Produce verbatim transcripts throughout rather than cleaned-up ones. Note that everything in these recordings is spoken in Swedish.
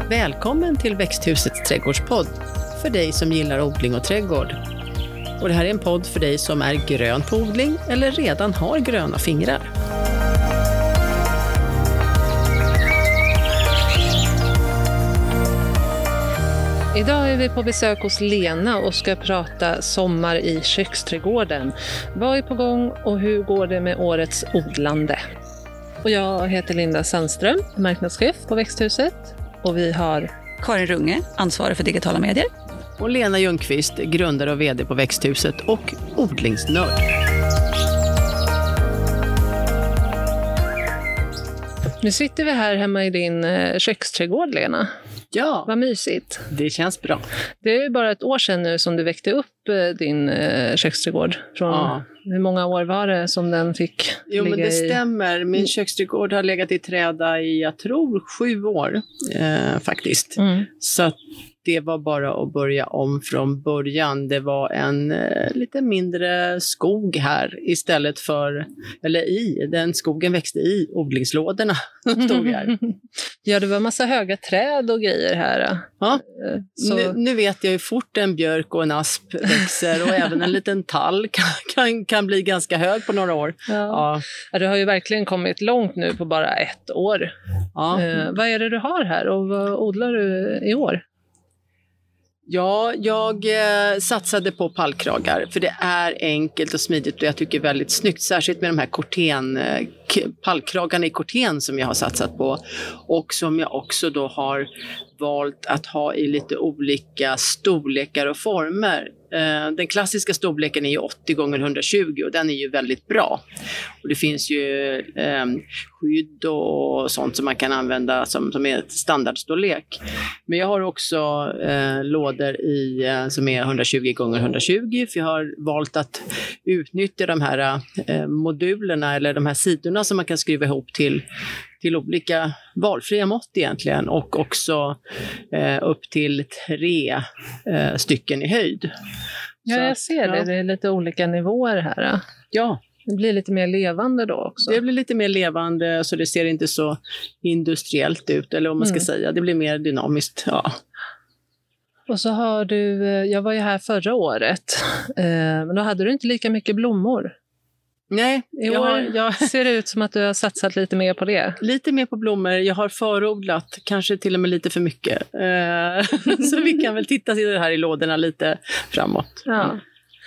Välkommen till Växthusets trädgårdspodd för dig som gillar odling och trädgård. Och det här är en podd för dig som är grön på odling eller redan har gröna fingrar. Idag är vi på besök hos Lena och ska prata sommar i köksträdgården. Vad är på gång och hur går det med årets odlande? Och jag heter Linda Sandström, marknadschef på Växthuset. Och vi har Karin Runge, ansvarig för digitala medier. Och Lena Ljungqvist, grundare och vd på Växthuset och odlingsnörd. Nu sitter vi här hemma i din köksträdgård, Lena. Ja, vad mysigt. Det känns bra. Det är ju bara ett år sedan nu som du väckte upp din köksträdgård. Från ja. Hur många år var det som den fick Jo, ligga men det i... stämmer. Min köksträdgård har legat i träda i, jag tror, sju år eh, faktiskt. Mm. Så att det var bara att börja om från början. Det var en eh, lite mindre skog här istället för, eller i, den skogen växte i odlingslådorna. Stod här. Ja, det var massa höga träd och grejer här. Ja, Så... nu, nu vet jag hur fort en björk och en asp växer och även en liten tall kan, kan, kan bli ganska hög på några år. Ja. Ja. Ja, du har ju verkligen kommit långt nu på bara ett år. Ja. Eh, vad är det du har här och vad odlar du i år? Ja, jag eh, satsade på pallkragar för det är enkelt och smidigt och jag tycker väldigt snyggt, särskilt med de här korten, eh, pallkragarna i korten som jag har satsat på och som jag också då har valt att ha i lite olika storlekar och former. Eh, den klassiska storleken är ju åttio gånger hundratjugo och den är ju väldigt bra. Och det finns ju eh, skydd och sånt som man kan använda som, som är standardstorlek. Men jag har också eh, lådor i, eh, som är hundratjugo gånger hundratjugo för jag har valt att utnyttja de här eh, modulerna eller de här sidorna som man kan skruva ihop till till olika valfria mått egentligen och också eh, upp till tre eh, stycken i höjd. Ja, så, jag ser det. Ja. Det är lite olika nivåer här. Ja. Det blir lite mer levande då också. Det blir lite mer levande så det ser inte så industriellt ut eller vad man ska mm. säga. Det blir mer dynamiskt, ja. Och så har du, jag var ju här förra året, eh, men då hade du inte lika mycket blommor. Nej, i år jag har, jag... ser det ut som att du har satsat lite mer på det. Lite mer på blommor. Jag har förodlat, kanske till och med lite för mycket. Eh, så vi kan väl titta till det här i lådorna lite framåt. Ja.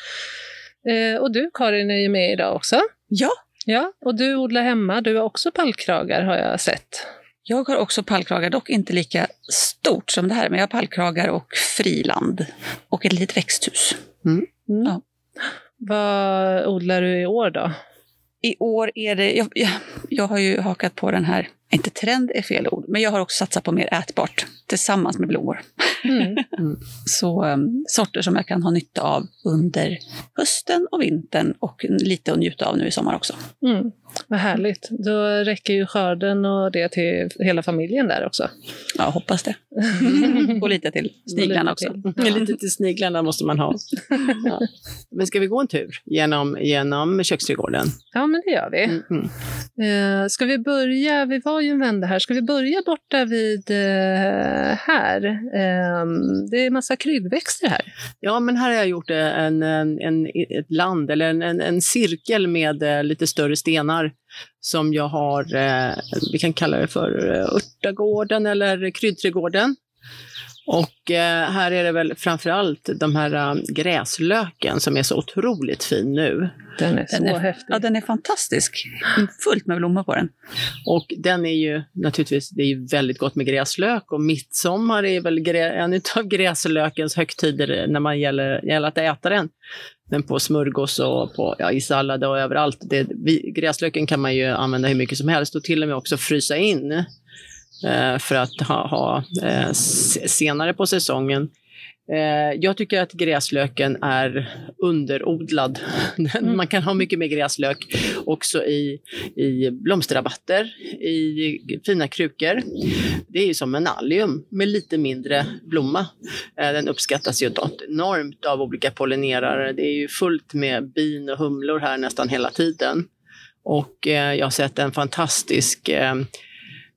Eh, och du, Karin, är ju med idag också. Ja. Ja. Och du odlar hemma. Du har också pallkragar har jag sett. Jag har också pallkragar, dock inte lika stort som det här. Men jag har pallkragar och friland. Och ett litet växthus. Mm. Mm. Ja. Vad odlar du i år då? I år är det, jag, jag, jag har ju hakat på den här, inte trend är fel ord, men jag har också satsat på mer ätbart tillsammans med blommor. Mm. Mm. Så um, sorter som jag kan ha nytta av under hösten och vintern och lite att njuta av nu i sommar också. Mm. Vad härligt. Då räcker ju skörden och det till hela familjen där också. Ja, hoppas det. Och lite till sniglarna också. Ja. Lite till sniglarna måste man ha. Ja. Men ska vi gå en tur genom, genom köksträdgården? Ja, men det gör vi. Mm. Uh, ska vi börja, vi var ju en vända här, ska vi börja borta vid uh, här? Um, det är en massa kryddväxter här. Ja, men här har jag gjort en, en, en, ett land eller en, en, en cirkel med uh, lite större stenar som jag har, uh, vi kan kalla det för uh, örtagården eller kryddträdgården. Och eh, här är det väl framförallt de här äh, gräslöken som är så otroligt fin nu. Den är så den är, häftig. Ja, den är fantastisk. Fullt med blommor på den. Och den är ju naturligtvis, det är ju väldigt gott med gräslök och midsommar är väl grä, en av gräslökens högtider när man gäller, gäller att äta den. Men på smörgås och på, ja, i sallad och överallt. Det, vi, gräslöken kan man ju använda hur mycket som helst och till och med också frysa in. För att ha, ha eh, senare på säsongen. Eh, jag tycker att gräslöken är underodlad. Mm. Man kan ha mycket mer gräslök också i, i blomsterrabatter, i fina krukor. Det är ju som en allium med lite mindre blomma. Eh, den uppskattas ju enormt av olika pollinerare. Det är ju fullt med bin och humlor här nästan hela tiden. Och eh, jag har sett en fantastisk... Eh,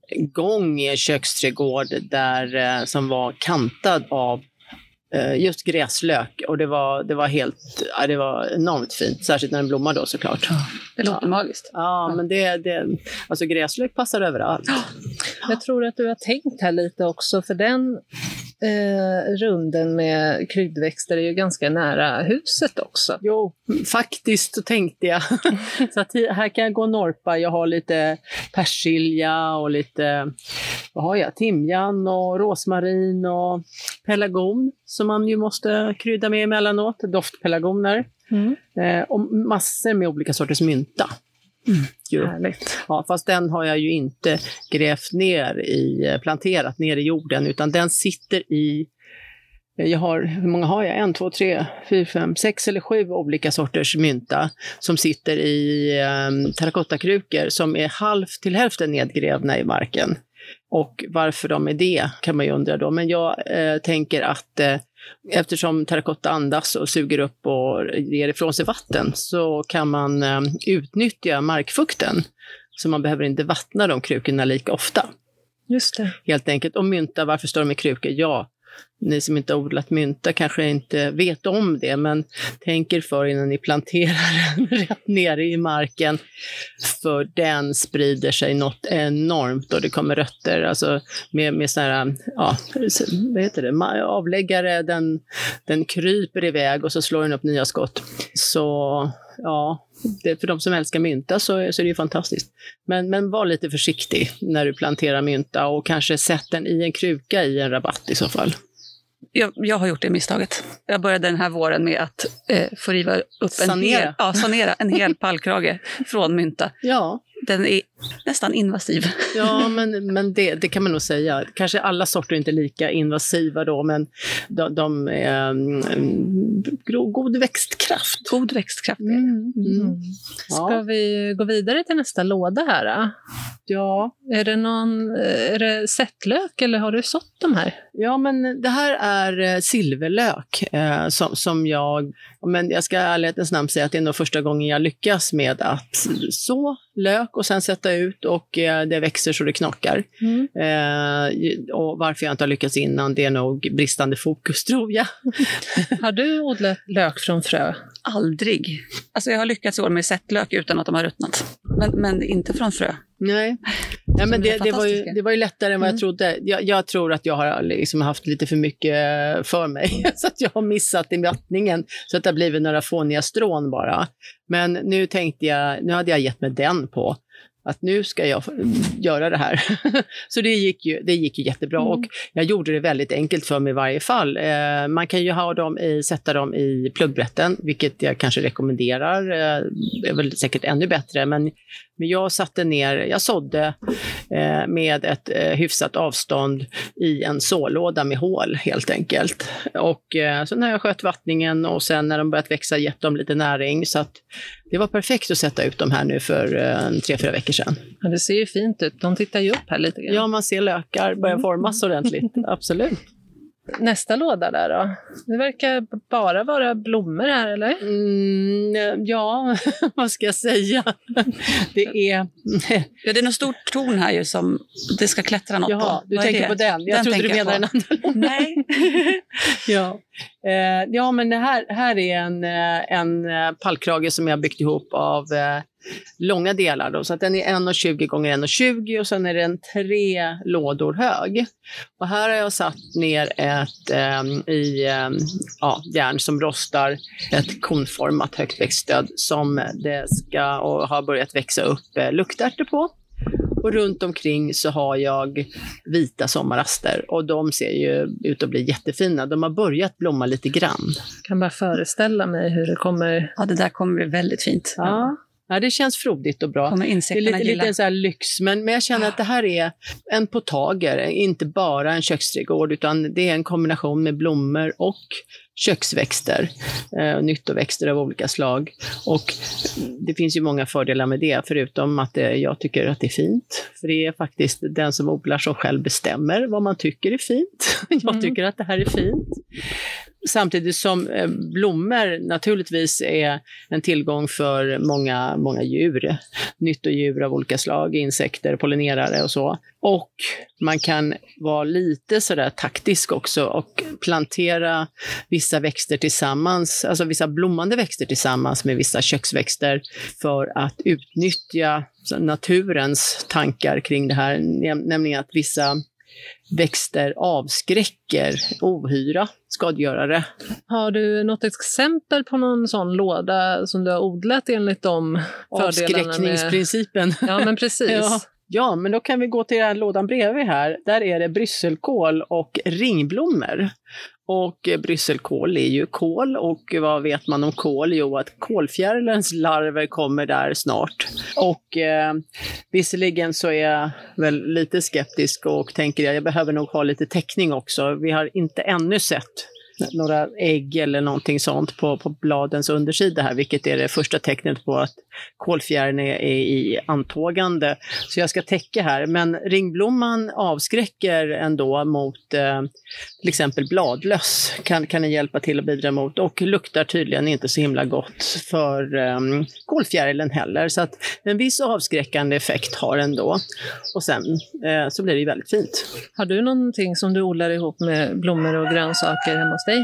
gång i en köksträdgård där, eh, som var kantad av eh, just gräslök. Och det var, det var helt, ja, det var enormt fint, särskilt när den blommar då såklart. Det låter ja. magiskt. Ja, men det, det, alltså gräslök passar överallt. Jag tror att du har tänkt här lite också, för den eh, runden med kryddväxter är ju ganska nära huset också. Jo, faktiskt så tänkte jag. Så att här kan jag gå och norpa. Jag har lite persilja och lite, vad har jag? Timjan och rosmarin och pelargon som man ju måste krydda med emellanåt. Doftpelargoner. Mm. Eh, och massor med olika sorters mynta. Mm. Härligt. Ja, fast den har jag ju inte grävt ner i, planterat ner i jorden, utan den sitter i, jag har, hur många har jag? En, två, tre, fyra, fem, sex eller sju olika sorters mynta som sitter i um, terrakottakrukor som är halvt till hälften nedgrävna i marken. Och varför de är det kan man ju undra då. Men jag eh, tänker att eh, eftersom terrakotta andas och suger upp och ger ifrån sig vatten så kan man eh, utnyttja markfukten. Så man behöver inte vattna de krukorna lika ofta. Just det. Helt enkelt. Och mynta, varför står de i krukor? Ja, ni som inte har odlat mynta kanske inte vet om det, men tänker för innan ni planterar den rätt nere i marken, för den sprider sig något enormt och det kommer rötter, alltså med, med sådana här, ja, vad heter det, avläggare, den, den kryper iväg och så slår den upp nya skott. Så ja, det, för de som älskar mynta så, så är det ju fantastiskt. Men, men var lite försiktig när du planterar mynta och kanske sätt den i en kruka i en rabatt i så fall. Jag, jag har gjort det misstaget. Jag började den här våren med att eh, få riva upp en sanera. hel, ja, sanera en hel pallkrage från mynta. Ja. Den är nästan invasiv. Ja, men, men det, det kan man nog säga. Kanske alla sorter är inte lika invasiva då, men de, de är um, god växtkraft. God växtkraft. Mm. Mm. Ska ja. vi gå vidare till nästa låda här då? Ja. Är det någon, är det sättlök eller har du sått de här? Ja, men det här är silverlök eh, som, som jag, men jag ska i ärlighetens namn säga att det är nog första gången jag lyckas med att så lök och sen sätta ut och eh, det växer så det knakar. Mm. Eh, och varför jag inte har lyckats innan, det är nog bristande fokus, tror jag. Har du odlat lök från frö? Aldrig. Alltså jag har lyckats år med sättlök utan att de har ruttnat. Men, men inte från frö. Nej, ja, men det, det, var ju, det var ju lättare än vad jag mm. trodde. Jag, jag tror att jag har liksom haft lite för mycket för mig. Så att jag har missat i vattningen. Så att det har blivit några fåniga strån bara. Men nu tänkte jag, nu hade jag gett mig den på. Att nu ska jag göra det här. Så det gick ju, det gick ju jättebra. Mm. Och jag gjorde det väldigt enkelt för mig i varje fall. Eh, man kan ju ha dem i, sätta dem i pluggbrätten, vilket jag kanske rekommenderar. Eh, det är väl säkert ännu bättre. Men, men jag satte ner, jag sådde eh, med ett eh, hyfsat avstånd i en sålåda med hål helt enkelt. Och eh, så när jag sköt vattningen och sen när de börjat växa gett dem lite näring. Så att det var perfekt att sätta ut dem här nu för eh, tre, fyra veckor sedan. Ja, det ser ju fint ut. De tittar ju upp här lite grann. Ja, man ser lökar börja formas ordentligt. Absolut. Nästa låda där då? Det verkar bara vara blommor här, eller? Mm, ja, vad ska jag säga? Det är... Ja, det är något stort torn här ju som det ska klättra något Jaha, på. du Vad tänker det? på den. Jag den trodde du menade en annan. Nej. Ja. Eh, ja, men det här, här är en, en pallkrage som jag byggt ihop av eh, långa delar. Då, så att den är en komma tjugo gånger en komma tjugo och sen är den tre lådor hög. Och här har jag satt ner ett eh, i eh, ja, järn som rostar, ett konformat högt växtstöd som det ska och har börjat växa upp eh, luktärtor på. Och runt omkring så har jag vita sommaraster och de ser ju ut att bli jättefina. De har börjat blomma lite grann. Jag kan bara föreställa mig hur det kommer. Ja, det där kommer bli väldigt fint. Ja. Ja, det känns frodigt och bra. Det är lite, lite så här lyx, men, men jag känner att det här är en potager, inte bara en köksträdgård, utan det är en kombination med blommor och köksväxter, eh, nyttoväxter av olika slag. Och det finns ju många fördelar med det, förutom att det, jag tycker att det är fint. För det är faktiskt den som odlar som själv bestämmer vad man tycker är fint. Jag Mm. tycker att det här är fint. Samtidigt som eh, blommor naturligtvis är en tillgång för många, många djur. Nyttodjur av olika slag, insekter, pollinerare och så. Och man kan vara lite sådär taktisk också och plantera vissa växter tillsammans, alltså vissa blommande växter tillsammans med vissa köksväxter för att utnyttja naturens tankar kring det här, nämligen att vissa växter avskräcker ohyra, skadegörare. Har du något exempel på någon sån låda som du har odlat enligt de fördelarna? Avskräckningsprincipen. Med... Ja, men precis. Ja. Ja, men då kan vi gå till den här lådan bredvid här. Där är det brysselkål och ringblommor. Och brysselkål är ju kål, och vad vet man om kål? Jo, att kolfjärilens larver kommer där snart. Och eh, visserligen så är jag väl lite skeptisk och tänker att jag behöver nog ha lite täckning också. Vi har inte ännu sett några ägg eller någonting sånt på, på bladens undersida här, vilket är det första tecknet på att kolfjärilen är, är i antågande. Så jag ska täcka här, men ringblomman avskräcker ändå mot eh, till exempel bladlöss, kan, kan den hjälpa till att bidra mot, och luktar tydligen inte så himla gott för eh, kolfjärilen heller, så att en viss avskräckande effekt har den då. Och sen eh, så blir det väldigt fint. Har du någonting som du odlar ihop med blommor och grönsaker hemma hos dig?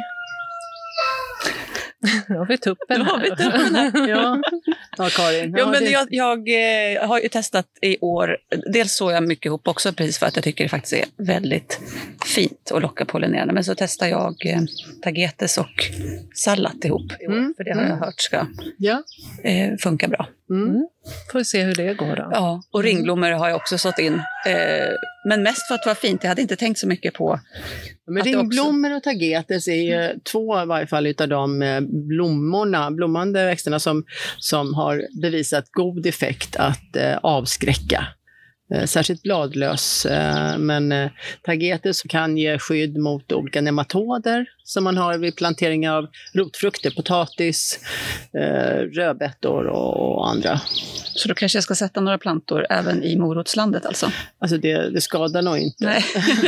Nu har vi tuppen här. Har vi tuppen här. Ja. Ja, Karin. Ja, Ja, men det... jag, jag eh, har ju testat i år, dels så jag mycket ihop också, precis för att jag tycker det faktiskt är väldigt fint att locka pollinerande. Men så testar jag eh, tagetes och sallad ihop i år, Mm. för det har jag Mm. hört ska Ja. eh, funka bra. Mm. Får vi se hur det går då. Ja, och ringblommor har jag också sått in. Eh, men mest för att det var fint, jag hade inte tänkt så mycket på. Men Att det ringblommor och tagetes är ju två i varje fall utav de eh, blommorna, blommande växterna som, som har bevisat god effekt att eh, avskräcka. Eh, särskilt bladlös, eh, men eh, tagetes kan ge skydd mot olika nematoder som man har vid plantering av rotfrukter, potatis, eh, rödbetor och, och andra. Så då kanske jag ska sätta några plantor även i morotslandet alltså? Alltså det, det skadar nog inte. Nej.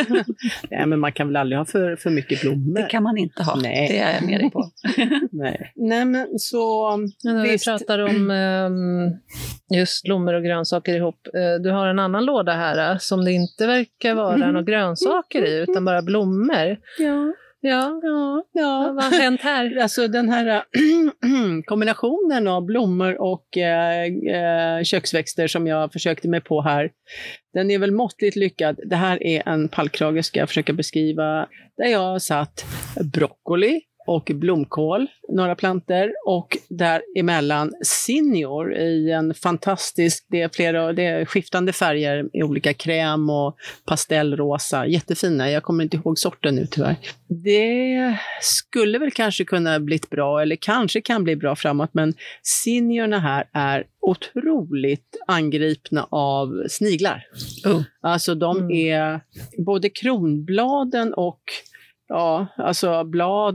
Nej, men man kan väl aldrig ha för, för mycket blommor. Det kan man inte ha, Nej. det är jag med dig på. Nej. Nej, men så... Men när vi visst. pratar om um, just blommor och grönsaker ihop. Uh, du har en annan låda här uh, som det inte verkar vara Mm. några grönsaker i, utan bara blommor. Ja. Ja, Ja, ja. vad har hänt här? Alltså den här kombinationen av blommor och eh, eh, köksväxter som jag försökte mig på här, den är väl måttligt lyckad. Det här är en pallkrage, ska jag försöka beskriva, där jag har satt broccoli och blomkål, några planter, och däremellan senior i en fantastisk, det är flera, det är skiftande färger i olika kräm och pastellrosa, jättefina, jag kommer inte ihåg sorten nu tyvärr. Det skulle väl kanske kunna blivit bra, eller kanske kan bli bra framåt, men seniorna här är otroligt angripna av sniglar. Oh. Alltså de Mm. är både kronbladen och ja, alltså blad,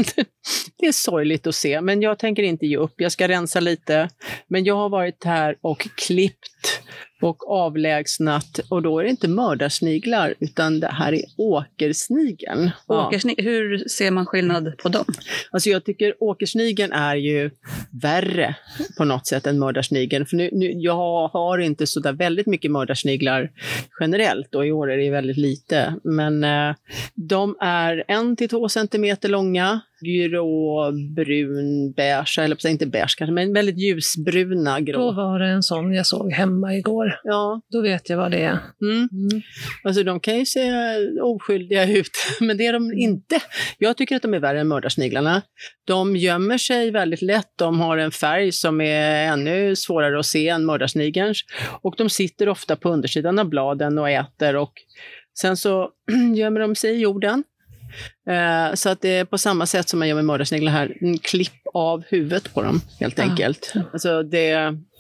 det är sorgligt att se, men jag tänker inte ge upp, jag ska rensa lite. Men jag har varit här och klippt och avlägsnat, och då är det inte mördarsniglar, utan det här är åkersnigeln. Ja. Åkersni- hur ser man skillnad på dem? Alltså jag tycker åkersnigeln är ju värre på något sätt än mördarsnigeln. För nu, nu, jag har inte så där väldigt mycket mördarsniglar generellt, och i år är det väldigt lite. Men eh, de är en till två centimeter långa, grå, brun, beige, eller inte beige kanske, men väldigt ljusbruna grå. Då var det en sån jag såg hemma igår. Ja. Då vet jag vad det är. Mm. Mm. Alltså de kan ju se oskyldiga ut, men det är de inte. Jag tycker att de är värre än mördarsniglarna. De gömmer sig väldigt lätt, de har en färg som är ännu svårare att se än mördarsnigelns, och de sitter ofta på undersidan av bladen och äter, och sen så gömmer de sig i jorden. Uh, så att det är på samma sätt som man gör med mördarsniglar här, en klipp av huvudet på dem helt Ah. enkelt. Alltså det,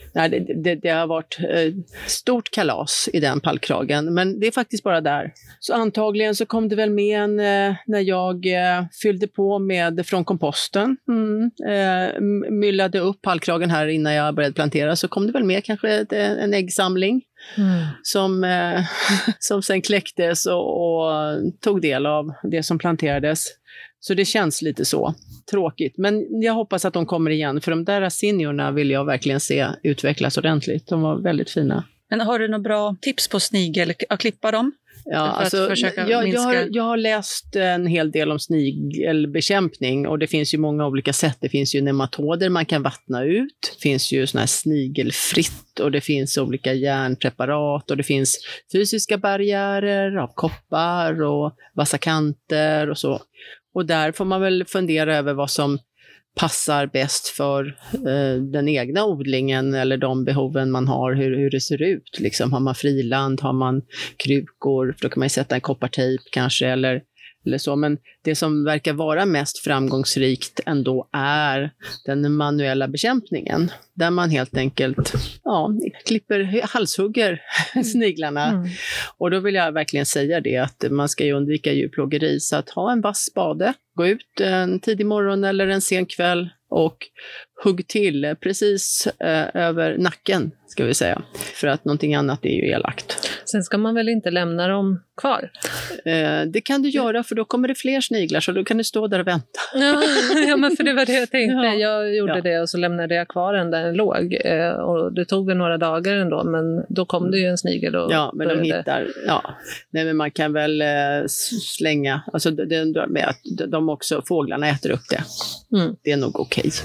nej, det, det, det har varit eh, stort kalas i den pallkragen, men det är faktiskt bara där. Så antagligen så kom det väl med en, eh, när jag eh, fyllde på med från komposten, mm, eh, myllade upp pallkragen här innan jag började plantera, så kom det väl med kanske ett, en äggsamling. Mm. Som, eh, som sen kläcktes och, och tog del av det som planterades. Så det känns lite så tråkigt. Men jag hoppas att de kommer igen, för de där racinjorna vill jag verkligen se utvecklas ordentligt. De var väldigt fina. Men har du några bra tips på snigel att klippa dem? Ja, alltså, jag, jag, har, jag har läst en hel del om snigelbekämpning, och det finns ju många olika sätt. Det finns ju nematoder man kan vattna ut, det finns ju såna här snigelfritt, och det finns olika järnpreparat, och det finns fysiska barriärer av koppar och vassa kanter och så. Och där får man väl fundera över vad som passar bäst för eh, den egna odlingen eller de behoven man har, hur, hur det ser ut. Liksom, har man friland, har man krukor, då kan man ju sätta en koppartejp kanske eller, eller så. Men det som verkar vara mest framgångsrikt ändå är den manuella bekämpningen. Där man helt enkelt ja, klipper, halshugger sniglarna. Mm. Och då vill jag verkligen säga det, att man ska ju undvika djurplågeri, så att ha en vass spade, gå ut en tidig morgon eller en sen kväll och hugg till precis eh, över nacken, ska vi säga. För att någonting annat är ju elakt. Sen ska man väl inte lämna dem kvar? Eh, det kan du göra, för då kommer det fler sniglar, så då kan du stå där och vänta. Ja, ja men för det var det jag tänkte. Ja. Jag gjorde ja. det och så lämnade jag kvar den där den låg. Eh, och det tog väl några dagar ändå, men då kom det ju en snigel. Och ja, men började... de hittar... Ja. Nej, men man kan väl eh, slänga... Alltså, det, det, med att de också, fåglarna äter upp det. Mm. Det är nog okej. Okay.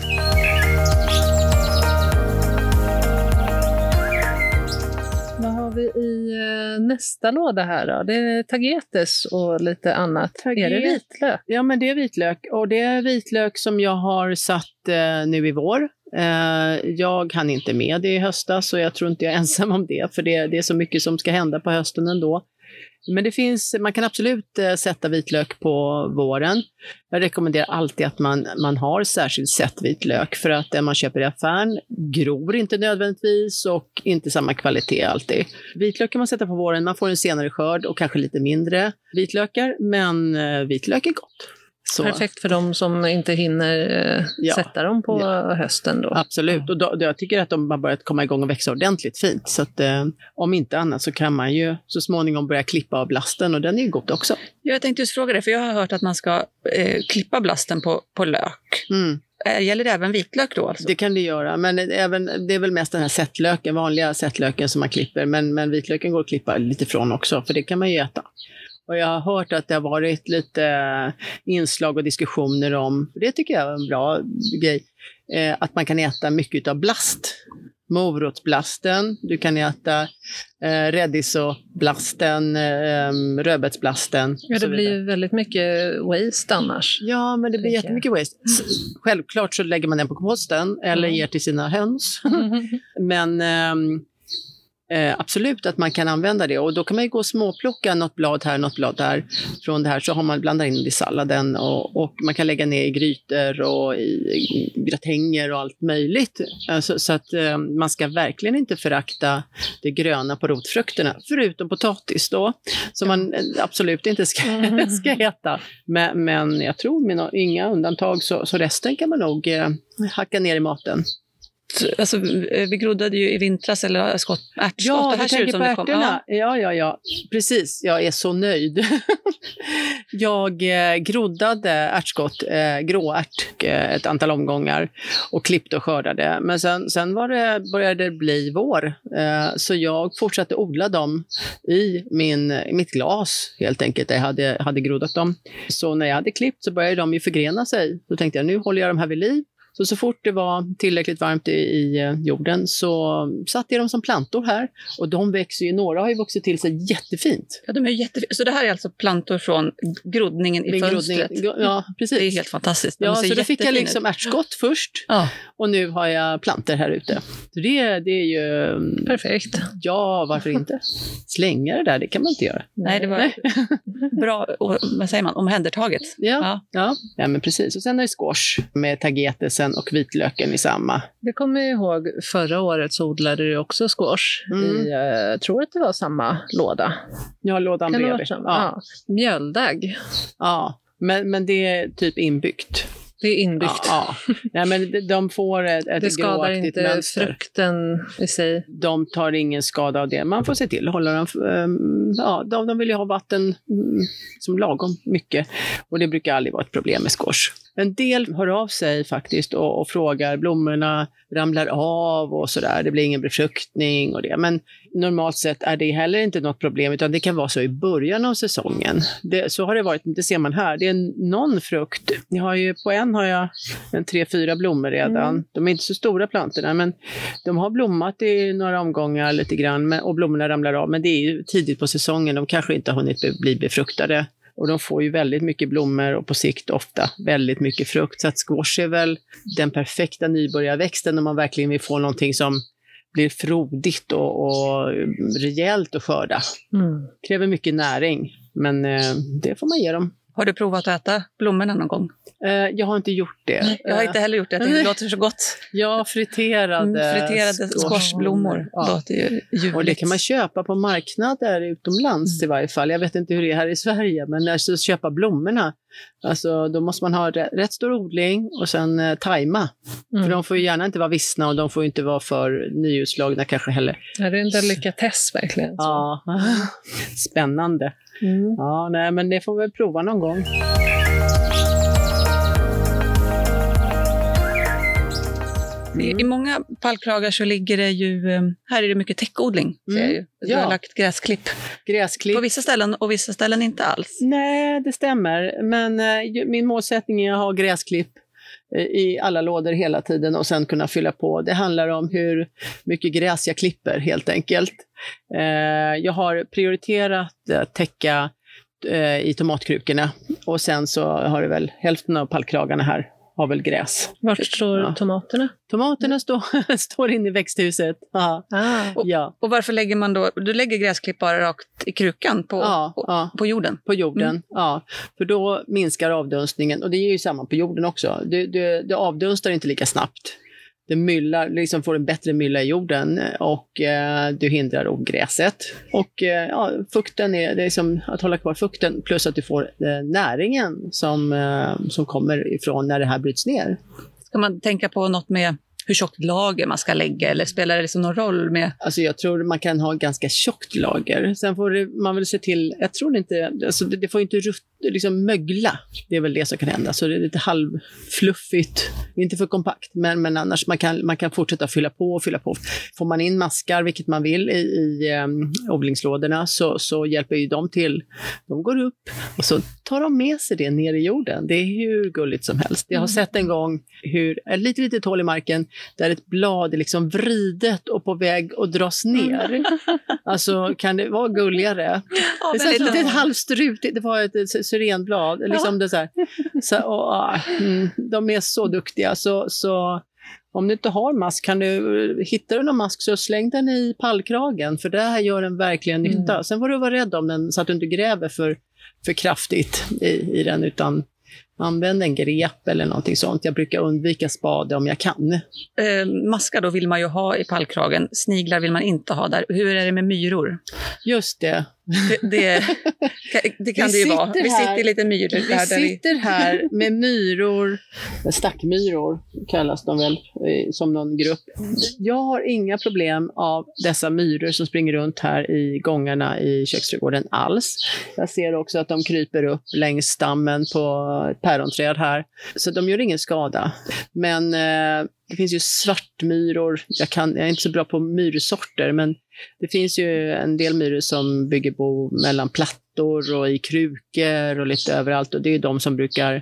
Vad har vi i nästa låda här då? Det är tagetes och lite annat. Taget. Är det vitlök? Ja, men det är vitlök. Och det är vitlök som jag har satt eh, nu i vår. Eh, jag hann inte med det i höstas, så jag tror inte jag är ensam om det. För det, det är så mycket som ska hända på hösten ändå. Men det finns, man kan absolut eh, sätta vitlök på våren. Jag rekommenderar alltid att man, man har särskilt sett vitlök, för att det man köper i affären gror inte nödvändigtvis och inte samma kvalitet alltid. Vitlök kan man sätta på våren, man får en senare skörd och kanske lite mindre vitlökar, men eh, vitlök är gott. Så. Perfekt för de som inte hinner eh, ja. sätta dem på ja. hösten då. Absolut, och då, då, jag tycker att de har börjat komma igång och växa ordentligt fint. Så att eh, om inte annat så kan man ju så småningom börja klippa av blasten, och den är ju god också. Jag tänkte just fråga det, för jag har hört att man ska eh, klippa blasten på, på lök. Mm. Gäller det även vitlök då? Alltså? Det kan det göra, men även, det är väl mest den här sättlöken, vanliga sättlöken som man klipper. Men, men vitlöken går att klippa lite från också, för det kan man ju äta. Och jag har hört att det har varit lite inslag och diskussioner om, det tycker jag är en bra grej, eh, att man kan äta mycket av blast. Morotsblasten, du kan äta eh, rädissoblasten, eh, rödbetsblasten. Ja, det blir ju väldigt mycket waste annars. Ja, men det blir jättemycket waste. Självklart så lägger man den på komposten eller mm. ger till sina höns. Men... Eh, Eh, absolut att man kan använda det, och då kan man ju gå och småplocka något blad här, något blad där från det här, så har man blandat in det i salladen, och, och man kan lägga ner i grytor och i, i gratänger och allt möjligt. Alltså, så att eh, man ska verkligen inte förakta det gröna på rotfrukterna, förutom potatis då, som man eh, absolut inte ska, mm. ska äta. Men, men jag tror med no- inga undantag så, så resten kan man nog eh, hacka ner i maten. Alltså, vi groddade ju i vintras eller skott, ärtskott. Ja, det här ser ut som det kom. Ja. ja, ja, ja. Precis. Jag är så nöjd. jag eh, groddade ärtskott, eh, gråärt, eh, ett antal omgångar och klippte och skördade. Men sen, sen var det, började det bli vår. Eh, så jag fortsatte odla dem i min, mitt glas helt enkelt. Jag hade, hade groddat dem. Så när jag hade klippt så började de ju förgrena sig. Då tänkte jag, nu håller jag de här vid liv. Så, så fort det var tillräckligt varmt i, i jorden så satte jag dem som plantor här. Och de växer ju, några har ju vuxit till sig jättefint. Ja, de är jättefint. Så det här är alltså plantor från groddningen i Min fönstret? Groddning, ja, precis. Det är helt fantastiskt. De ja, så då fick jag liksom ärtskott först. Ja. Och nu har jag plantor här ute. Så det, det är ju... Perfekt. Ja, varför inte? Slänga det där, det kan man inte göra. Nej, det var Nej. bra, vad säger man, omhändertaget. Ja, ja. Ja, ja men precis. Och sen är det squash med tagetesen potatisen och vitlöken i samma. Det kommer jag ihåg, förra året så odlade du också squash mm. i, jag tror att det var samma låda. Ja, lådan bredvid. Ja. Ja. Mjöldagg. Ja, men, men det är typ inbyggt. Det är inbyggt. Ja, ja. Nej, men de får ett, ett det skadar inte mönster. Frukten i sig. De tar ingen skada av det. Man får se till att hålla dem. Ja, de, de vill ju ha vatten som lagom mycket. Och det brukar aldrig vara ett problem med squash. En del hör av sig faktiskt och, och frågar, blommorna ramlar av och sådär. Det blir ingen befruktning och det. Men normalt sett är det heller inte något problem, utan det kan vara så i början av säsongen. Det, så har det varit, det ser man här. Det är någon frukt. Jag har ju, på en har jag en tre, fyra blommor redan. Mm. De är inte så stora plantorna, men de har blommat i några omgångar lite grann och blommorna ramlar av. Men det är ju tidigt på säsongen. De kanske inte har hunnit bli befruktade. Och de får ju väldigt mycket blommor och på sikt ofta väldigt mycket frukt. Så att squash är väl den perfekta nybörjarväxten om man verkligen vill få någonting som blir frodigt och, och rejält att skörda. Mm. Kräver mycket näring, men eh, det får man ge dem. Har du provat att äta blommorna någon gång? Eh, jag har inte gjort det. Jag har inte heller gjort det, det låter så gott. Ja, friterade, mm, friterade squashblommor. Ja. Låter ju ljuvligt. Och det kan man köpa på marknader utomlands mm. i varje fall. Jag vet inte hur det är här i Sverige, men när man köper blommorna, alltså, då måste man ha rätt, rätt stor odling och sen eh, tajma. Mm. För de får ju gärna inte vara vissna och de får inte vara för nyutslagna kanske heller. Ja, det är en delikatess verkligen. Så. Ja, spännande. Mm. Ja, nej, men det får vi prova någon gång. I många pallkragar så ligger det ju, här är det mycket täckodling. Mm. Ser jag ju. Du ja. har lagt gräsklipp. gräsklipp. På vissa ställen och vissa ställen inte alls. Nej, det stämmer. Men eh, min målsättning är att ha gräsklipp i alla lådor hela tiden och sen kunna fylla på. Det handlar om hur mycket gräs jag klipper helt enkelt. Eh, jag har prioriterat att täcka eh, i tomatkrukorna och sen så har det väl hälften av pallkragarna här har väl gräs. Vart står ja. tomaterna? Tomaterna står, står inne i växthuset. Ja. Ah. Och, ja. och varför lägger man då, du lägger gräsklipp bara rakt i krukan på, ja, på, ja. på jorden? På jorden, mm. ja. För då minskar avdunstningen och det är ju samma på jorden också. Det, det, det avdunstar inte lika snabbt. Det myllar, liksom får en bättre mylla i jorden och eh, du hindrar ogräset. Och eh, ja, fukten är, det är som att hålla kvar fukten plus att du får eh, näringen som, eh, som kommer ifrån när det här bryts ner. Ska man tänka på något med hur tjockt lager man ska lägga eller spelar det liksom någon roll med? Alltså jag tror man kan ha ganska tjockt lager. Sen får det, man väl se till, jag tror inte, alltså det, det får inte rutt, liksom mögla. Det är väl det som kan hända. Så det är lite halvfluffigt, inte för kompakt. Men, men annars man kan, man kan fortsätta fylla på och fylla på. Får man in maskar, vilket man vill, i, i um, odlingslådorna så, så hjälper ju de till. De går upp och så tar de med sig det ner i jorden. Det är hur gulligt som helst. Jag har sett en gång hur, ett lite, lite hål i marken där ett blad är liksom vridet och på väg att dras ner. Alltså kan det vara gulligare? Ja, det är lite halvstrutigt, det var ett, ett syrenblad. Liksom ja. det så här. Så, och, mm, de är så duktiga. Så, så om du inte har mask, kan du, hittar du någon mask så släng den i pallkragen. För det här gör den verkligen nytta. Mm. Sen får du vara rädd om den så att du inte gräver för, för kraftigt i, i den, utan använd en grep eller någonting sånt. Jag brukar undvika spade om jag kan. Eh, maskar då vill man ju ha i pallkragen. Sniglar vill man inte ha där. Hur är det med myror? Just det. Det, det, det kan det ju vara. Vi sitter lite myror där. Vi där sitter vi... här med myror, stackmyror kallas de väl som någon grupp. Jag har inga problem av dessa myror som springer runt här i gångarna i köksträdgården alls. Jag ser också att de kryper upp längs stammen på ett päronträd här. Så de gör ingen skada. Men eh, det finns ju svartmyror. Jag, kan, jag är inte så bra på myrsorter, men det finns ju en del myror som bygger bo mellan plattor och i krukor och lite överallt. Och det är de som brukar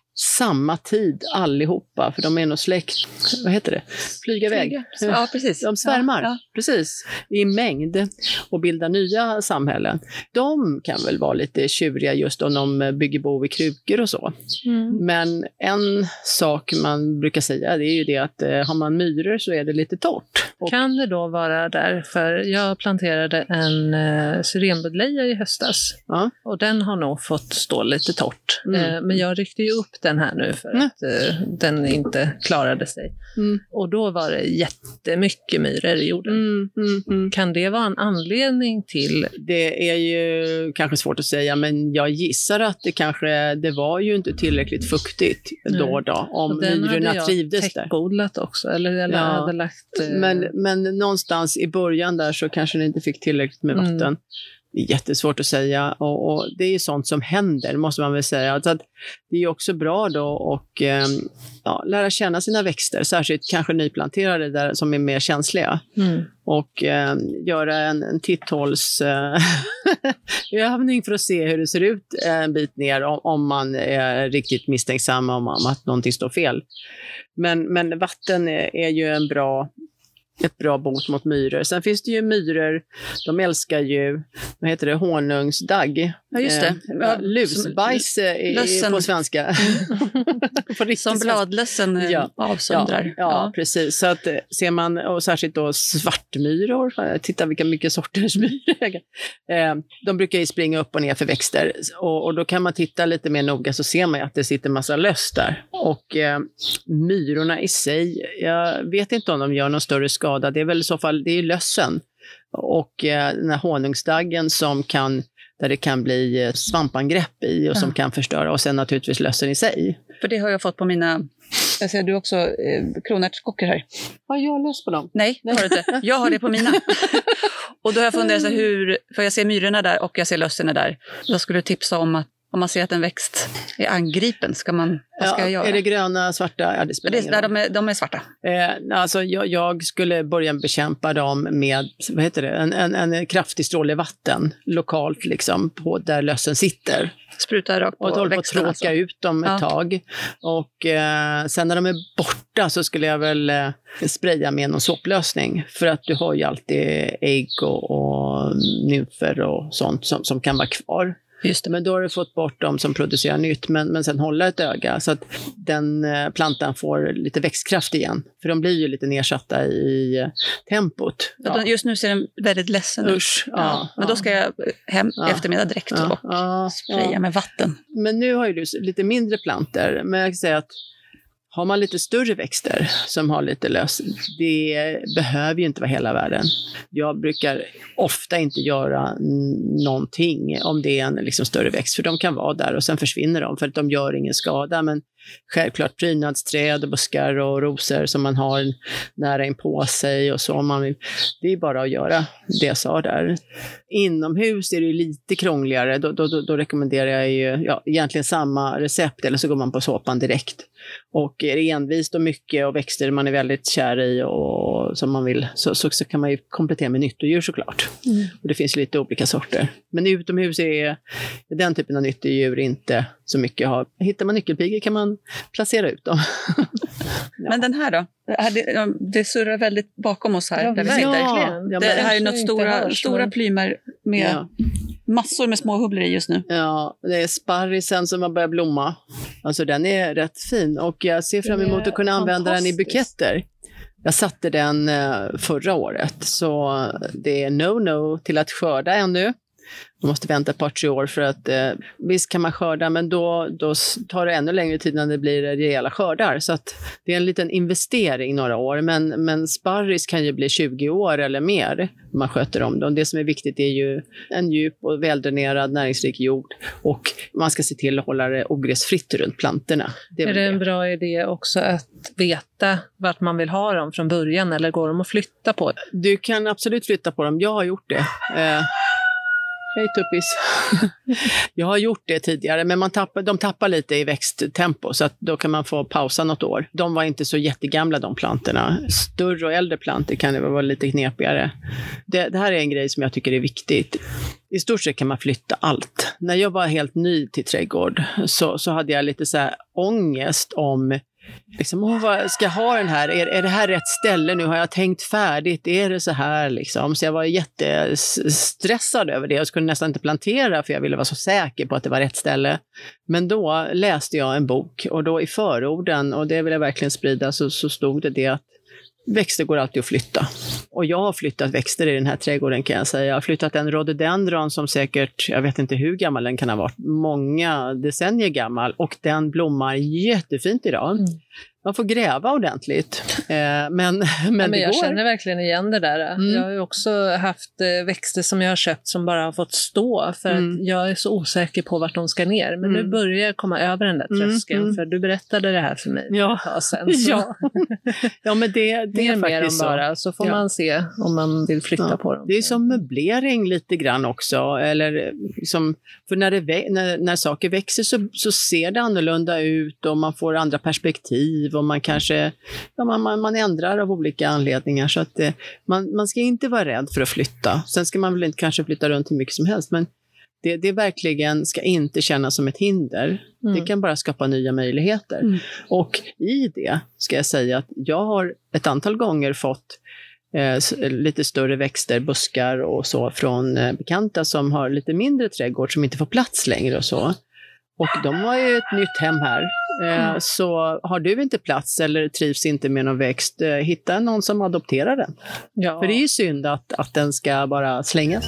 samma tid allihopa, för de är nog släkt, vad heter det? Flyga iväg. Ja, precis. De svärmar, ja, ja. precis, i mängd och bildar nya samhällen. De kan väl vara lite tjuriga just om de bygger bo i krukor och så. Mm. Men en sak man brukar säga, det är ju det att eh, har man myror så är det lite torrt. Och kan det då vara därför jag planterade en eh, syrenbudleja i höstas, ja. Och den har nog fått stå lite torrt. Mm. Eh, men jag ryckte ju upp den här nu för Mm. att uh, den inte klarade sig. Mm. Och då var det jättemycket myror i jorden. Mm, mm, mm. Kan det vara en anledning till? Det är ju kanske svårt att säga, men jag gissar att det kanske, det var ju inte tillräckligt fuktigt då och då, om myrorna trivdes där. Täckodlat också, eller, eller Ja. hade lagt... Uh... Men, men någonstans i början där så kanske den inte fick tillräckligt med vatten. Mm. Det är jättesvårt att säga, och, och det är ju sånt som händer, måste man väl säga. Alltså att det är också bra då och eh, ja, lära känna sina växter, särskilt kanske nyplanterade där som är mer känsliga. Mm. Och eh, göra en, en titthåls eh, övning för att se hur det ser ut en bit ner om, om man är riktigt misstänksam om, om att någonting står fel. Men, men vatten är, är ju en bra... ett bra bot mot myror. Sen finns det ju myror, de älskar ju, vad heter det, honungsdagg. Ja, just det. Eh, lusbajs är på svenska. på Som bladlössen ja. avsöndrar. Ja, ja, ja, precis. Så att ser man, och särskilt då svartmyror, titta vilka mycket sorters myror. eh, de brukar ju springa upp och ner för växter. Och, och då kan man titta lite mer noga, så ser man att det sitter massa löss där. Och eh, myrorna i sig, jag vet inte om de gör någon större skada. Det är väl i så fall, det är lössen. Och eh, den här honungsdaggen som kan, där det kan bli svampangrepp i och som ja. kan förstöra. Och sen naturligtvis lössen i sig. För det har jag fått på mina, jag ser du också, eh, kronärtskockor här. Har jag löss på dem? Nej, det har du inte. Jag har det på mina. Och då har jag funderat så hur, för jag ser myrorna där och jag ser lössen där. Då skulle du tipsa om att om man ser att en växt är angripen, ska man, vad ska ja, jag göra? Är det gröna, svarta? Ja, det spelar ingen roll. De är, de är svarta. Eh, alltså jag, jag skulle börja bekämpa dem med, vad heter det, en, en, en kraftig stråle vatten lokalt liksom, på där lössen sitter. Spruta rakt på och håller på att tråka alltså. ut dem ett ja. tag. Och eh, sen när de är borta så skulle jag väl eh, spraya med någon såplösning. För att du har ju alltid ägg och, och nymfer och sånt som, som kan vara kvar. Just det. Men då har du fått bort dem som producerar nytt, men, men sen hålla ett öga så att den eh, plantan får lite växtkraft igen. För de blir ju lite nedsatta i eh, tempot. Ja. Just nu ser den väldigt ledsen ut. Usch, ja, ja. Men ja. då ska jag hem ja. eftermiddag direkt ja. och ja. spraya ja. med vatten. Men nu har ju du lite mindre planter, men jag kan säga att har man lite större växter som har lite löss, det behöver ju inte vara hela världen. Jag brukar ofta inte göra n- någonting om det är en liksom större växt, för de kan vara där och sen försvinner de för att de gör ingen skada. Men självklart prydnadsträd och buskar och rosor som man har nära in på sig och så. Man vill, det är bara att göra det jag sa där. Inomhus är det lite krångligare. Då, då, då, då rekommenderar jag ju ja, egentligen samma recept, eller så går man på såpan direkt. Och är det envist och mycket och växter man är väldigt kär i och som man vill, så, så, så kan man ju komplettera med nyttodjur såklart. Mm. Och det finns lite olika sorter. Men utomhus är den typen av nyttodjur inte så mycket. Har. Hittar man nyckelpigor kan man placera ut dem. Ja. Men den här då? Det, det surrar väldigt bakom oss här. Ja, där vi sitter. Ja, det, det här är något stora, stora plymer med ja. massor med små hubblor i just nu. Ja, det är sparrisen som har börjat blomma. Alltså den är rätt fin och jag ser fram emot att kunna använda den i buketter. Jag satte den förra året, så det är no-no till att skörda ännu. Man måste vänta ett par tre år för att eh, visst kan man skörda, men då, då tar det ännu längre tid när det blir rejäla skördar. Så att det är en liten investering några år, men, men sparris kan ju bli tjugo år eller mer om man sköter om det. Och det som är viktigt är ju en djup och väldränerad näringsrik jord, och man ska se till att hålla det ogräsfritt runt plantorna. Det är, är det en bra idé också att veta vart man vill ha dem från början, eller går de att flytta på? Du kan absolut flytta på dem, jag har gjort det. Eh, Hej tuppis. Jag har gjort det tidigare, men man tappar, de tappar lite i växttempo, så att då kan man få pausa något år. De var inte så jättegamla de plantorna. Större och äldre plantor kan det vara lite knepigare. Det, det här är en grej som jag tycker är viktigt. I stort sett kan man flytta allt. När jag var helt ny till trädgård så, så hade jag lite så här ångest om liksom, oh, vad ska jag ha den här? Är, är det här rätt ställe nu? Har jag tänkt färdigt? Är det så här liksom? Så jag var jättestressad över det. Jag skulle nästan inte plantera för jag ville vara så säker på att det var rätt ställe. Men då läste jag en bok, och då i förorden, och det vill jag verkligen sprida, så, så stod det det att växter går alltid att flytta. Och jag har flyttat växter i den här trädgården kan jag säga. Jag har flyttat en rhododendron som säkert, jag vet inte hur gammal den kan ha varit, många decennier gammal. Och den blommar jättefint idag. Mm. Man får gräva ordentligt. Eh, men men, ja, men det jag går. känner verkligen igen det där. Mm. Jag har ju också haft eh, växter som jag har köpt som bara har fått stå. För mm. att jag är så osäker på vart de ska ner. Men mm. nu börjar jag komma över den där tröskeln. Mm. För du berättade det här för mig ja. ett tag sedan. Så. Ja. ja, men det, det är mer faktiskt om bara. Så får ja. man se om man vill flytta ja. på dem. Det är som möblering lite grann också. Eller som, för när, det, när, när saker växer så, så ser det annorlunda ut. Och man får andra perspektiv. Och man kanske ja, man, man, man ändrar av olika anledningar. Så att eh, man, man ska inte vara rädd för att flytta. Sen ska man väl inte kanske flytta runt hur mycket som helst. Men det, det verkligen ska inte kännas som ett hinder. Mm. Det kan bara skapa nya möjligheter. Mm. Och i det ska jag säga att jag har ett antal gånger fått eh, lite större växter, buskar och så från eh, bekanta som har lite mindre trädgård som inte får plats längre och så. Och de har ju ett nytt hem här. Mm. Så har du inte plats eller trivs inte med någon växt, hitta någon som adopterar den. Ja. För det är ju synd att, att den ska bara slängas.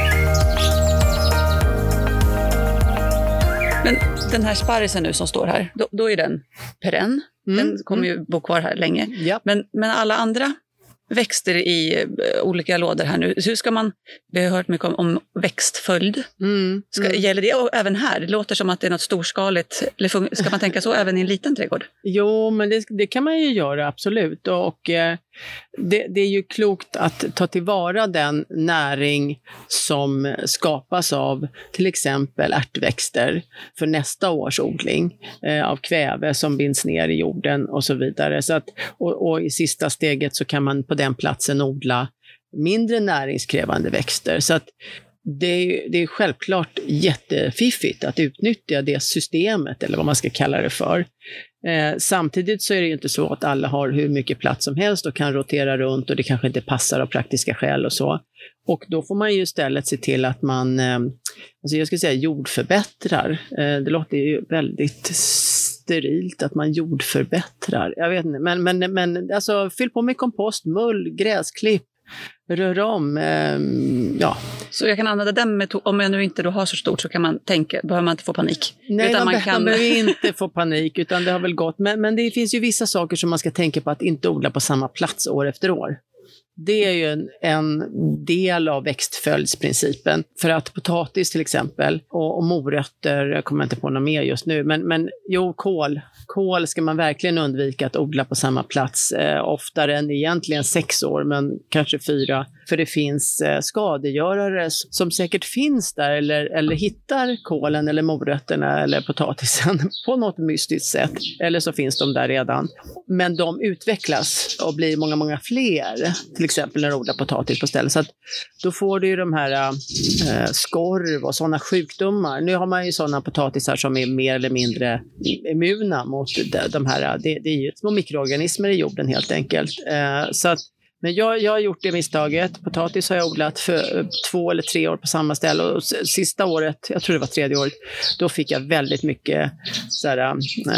Men den här sparrisen nu som står här, då, då är den perenn. Mm. Den kommer ju bo kvar här länge. Ja. Men, men alla andra växter i olika lådor här nu. Hur ska man, vi har hört mycket om, om växtföljd. Mm, ska, mm. Gäller det även här? Det låter som att det är något storskaligt. Eller ska man tänka så även i en liten trädgård? Jo, men det, det kan man ju göra, absolut. Och eh, det, det är ju klokt att ta tillvara den näring som skapas av till exempel ärtväxter för nästa års odling. Eh, av kväve som binds ner i jorden och så vidare. Så att, och, och i sista steget så kan man på den platsen odla mindre näringskrävande växter. Så att det är, det är självklart jättefiffigt att utnyttja det systemet eller vad man ska kalla det för. Eh, samtidigt så är det ju inte så att alla har hur mycket plats som helst och kan rotera runt och det kanske inte passar av praktiska skäl och så. Och då får man ju istället se till att man, eh, alltså jag ska säga jordförbättrar. Eh, det låter ju väldigt sterilt att man jordförbättrar. Jag vet inte, men, men, men alltså fyll på med kompost, mull, gräsklipp. Rör om, eh, ja. Så jag kan använda den metoden, om jag nu inte då har så stort så kan man tänka, behöver man inte få panik? Nej, utan man, man, kan... man behöver inte få panik utan det har väl gått. Men, men det finns ju vissa saker som man ska tänka på att inte odla på samma plats år efter år. Det är ju en, en del av växtföljdsprincipen. För att potatis till exempel och, och morötter, jag kommer inte på något mer just nu, men, men jo, kål. Kål ska man verkligen undvika att odla på samma plats eh, oftare än egentligen sex år, men kanske fyra. För det finns eh, skadegörare som säkert finns där eller, eller hittar kålen eller morötterna eller potatisen på något mystiskt sätt. Eller så finns de där redan. Men de utvecklas och blir många, många fler. Till exempel när du odlar potatis på stället. Så att då får du ju de här eh, skorv och sådana sjukdomar. Nu har man ju sådana potatisar som är mer eller mindre immuna mot de, de här. Det, det är ju små mikroorganismer i jorden helt enkelt. Eh, så att Men jag, jag har gjort det misstaget. Potatis har jag odlat för två eller tre år på samma ställe. Och sista året, jag tror det var tredje året, då fick jag väldigt mycket såhär,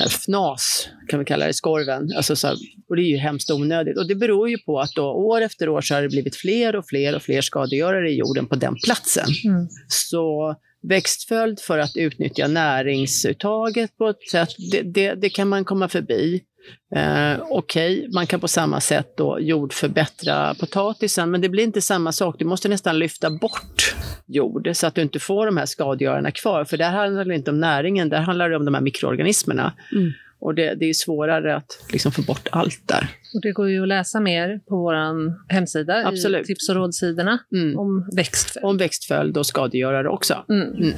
fnas, kan vi kalla det, i skorven. Alltså, så, och det är ju hemskt onödigt. Och det beror ju på att då, år efter år så har det blivit fler och fler och fler skadegörare i jorden på den platsen. Mm. Så växtföljd för att utnyttja näringsuttaget på ett sätt, det, det, det kan man komma förbi. Eh, Okej, okay. Man kan på samma sätt då jordförbättra potatisen, men det blir inte samma sak. Du måste nästan lyfta bort jord så att du inte får de här skadegörarna kvar. För där handlar det inte om näringen, där handlar det om de här mikroorganismerna. Mm. Och det, det är svårare att liksom få bort allt där. Och det går ju att läsa mer på vår hemsida. Absolut. I tips- och rådsidorna mm. om växtföljd. Om växtföljd och skadegörare också. Mm. Mm.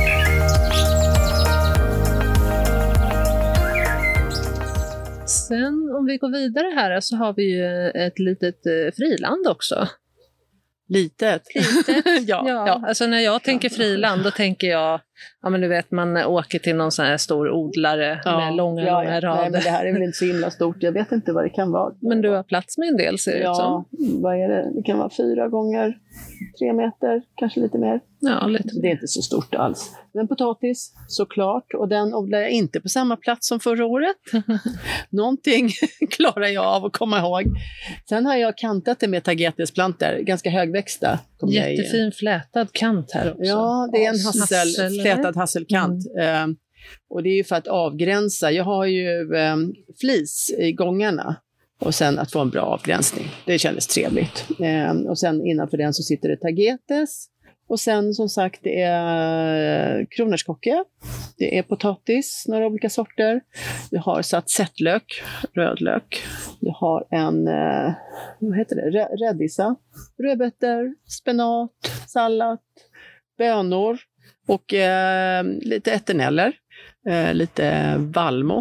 Sen om vi går vidare här så har vi ju ett litet eh, friland också. Litet? Litet. ja, ja. ja, alltså när jag tänker friland då tänker jag, ja men du vet man åker till någon sån här stor odlare ja. med långa, ja, långa rader. Nej men det här är väl inte så himla stort, jag vet inte vad det kan vara. Men du har plats med en del ser det ja, ut som. Ja, vad är det? Det kan vara fyra gånger tre meter, kanske lite mer. Ja, lite. Det är inte så stort alls. Men potatis, såklart. Och den odlar jag inte på samma plats som förra året. Någonting klarar jag av att komma ihåg. Sen har jag kantat det med tagetesplantor, ganska högväxta. Jättefin flätad kant här också. Ja, det är en hassel, Hassel. flätad hasselkant. Mm. Uh, och det är ju för att avgränsa. Jag har ju um, flis i gångarna. Och sen att få en bra avgränsning. Det kändes trevligt. Uh, och sen innanför den så sitter det tagetes. Och sen som sagt det är kronärtskocka, det är potatis, några olika sorter. Jag har satt sättlök, rödlök. Jag har en, eh, vad heter det, rädisa, rödbetor, spenat, sallad, bönor och eh, lite ätterneller, eh, lite valmo.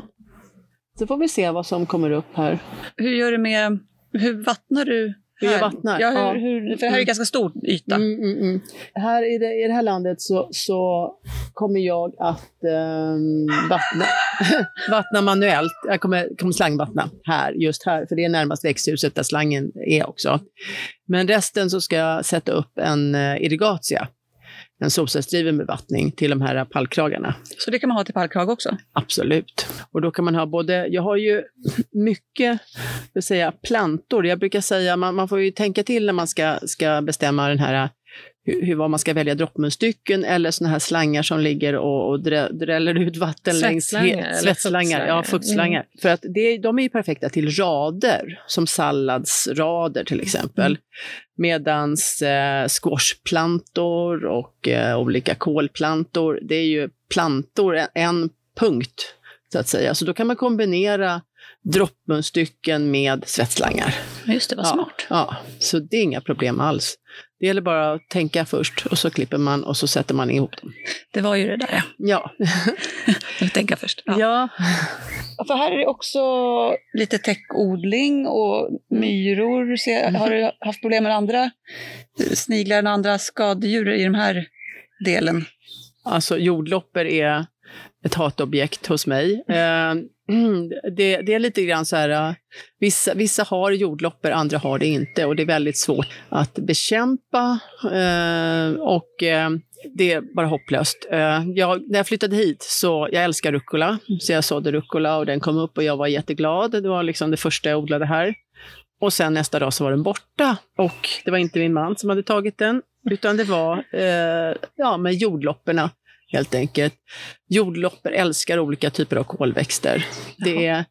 Så får vi se vad som kommer upp här. Hur gör du med, hur vattnar du? Hur jag vattnar? Ja, hur, ja. hur, för det här är en ganska stor yta. Mm, mm, mm. Här i det, i det här landet så, så kommer jag att eh, vattna, vattna manuellt. Jag kommer, kommer slangvattna här, just här, för det är närmast växthuset där slangen är också. Men resten så ska jag sätta upp en eh, irrigatia. En solcellsdriven bevattning till de här pallkragarna. Så det kan man ha till pallkrag också? Absolut. Och då kan man ha både, jag har ju mycket, vill säga, plantor. Jag brukar säga, man, man får ju tänka till när man ska, ska bestämma den här, hur, hur vad man ska välja droppmunstycken eller såna här slangar som ligger och, och drä, dräller ut vatten längs svettslangar. Ja, fuktslangar. Mm. För att det, de är ju perfekta till rader, som salladsrader till exempel. Mm. Medans eh, squashplantor och eh, olika kolplantor, det är ju plantor, en, en punkt så att säga. Så då kan man kombinera droppmunstycken med svettslangar. Just det, var ja, smart. Ja, så det är inga problem alls. Det gäller bara att tänka först och så klipper man och så sätter man ihop dem. Det var ju det där, ja. Ja. tänka först. Ja. ja. För här är det också lite täckodling och myror. Har du haft problem med andra sniglar och andra skadedjur i den här delen? Alltså jordlopper är ett hatobjekt hos mig. Eh, det, det är lite grann så här, vissa, vissa har jordlopper, andra har det inte. Och det är väldigt svårt att bekämpa eh, och eh, det är bara hopplöst. Eh, jag, när jag flyttade hit så, jag älskar rucola, så jag sådde rucola och den kom upp och jag var jätteglad. Det var liksom det första jag odlade här. Och sen nästa dag så var den borta och det var inte min man som hade tagit den, utan det var eh, ja, med jordlopperna. Helt enkelt. Jordlopper älskar olika typer av kolväxter. Det är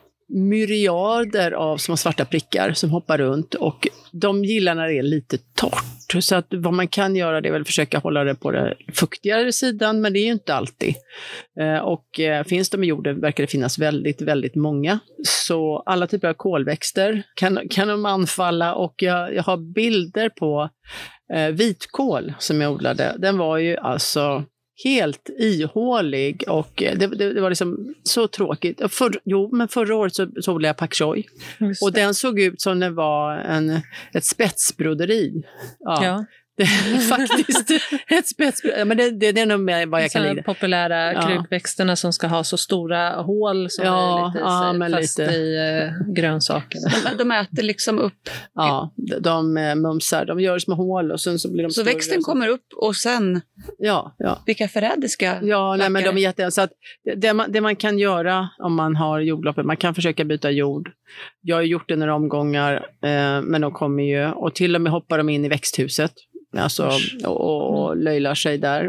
myriader av små svarta prickar som hoppar runt och de gillar när det är lite torrt. Så att vad man kan göra det är väl försöka hålla det på den fuktigare sidan, men det är ju inte alltid. Och finns de i jorden verkar det finnas väldigt, väldigt många. Så alla typer av kolväxter kan, kan de anfalla och jag, jag har bilder på eh, vitkål som jag odlade. Den var ju alltså helt ihålig och det, det, det var liksom så tråkigt. För, jo, men förra året så, så odlade jag pak choi. Och den såg ut som det var en, ett spetsbroderi. Ja. ja. Det är faktiskt ett spetsbroderi. Men det, det, det är nog med vad jag kan lida. Populära ja. krukväxterna som ska ha så stora hål som ja, är lite ja, sig, men fast lite. i uh, grönsaker. De, de äter liksom upp. Ja, de, de mumsar. De gör små hål och sen så blir de Så större. växten kommer upp och sen... Ja, ja. Vilka förrädiska Ja, nej, men de är jätte... Så att det, man, det man kan göra om man har jordloppor, man kan försöka byta jord. Jag har gjort det några omgångar, eh, men de kommer ju... Och till och med hoppar de in i växthuset. Alltså, och, och löjlar sig där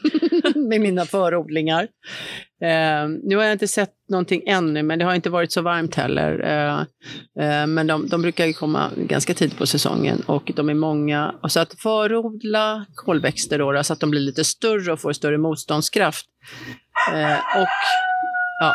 med mina förodlingar. Eh, nu har jag inte sett någonting ännu, men det har inte varit så varmt heller. Eh, eh, men de, de brukar ju komma ganska tidigt på säsongen och de är många. Och så att förodla kolväxter då, då, så att de blir lite större och får större motståndskraft. Eh, och ja,